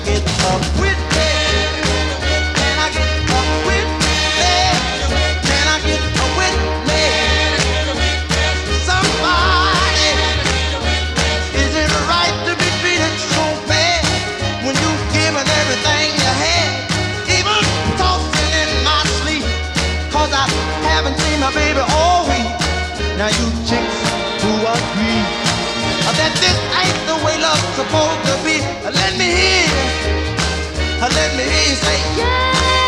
get a witness? Can I get a witness? Can I get a witness? Somebody, is it right to be treated so bad when you've given everything you had? Even tossing in my sleep, 'cause I haven't seen my baby all week. Now you chicks who agree that this ain't the way love's supposed to be, let me hear you say, yeah.